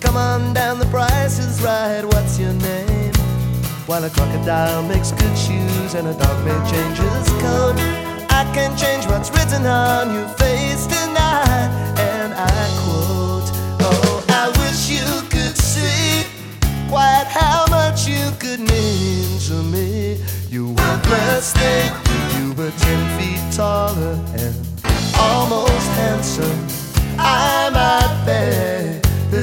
Come on down, the price is right. What's your name? While a crocodile makes good shoes and a dog may change his coat, I can change what's written on your face tonight. And I quote, oh, I wish you could see quite how much you could mean to me. You worthless thing, you were 10 feet taller and almost handsome, I might bet.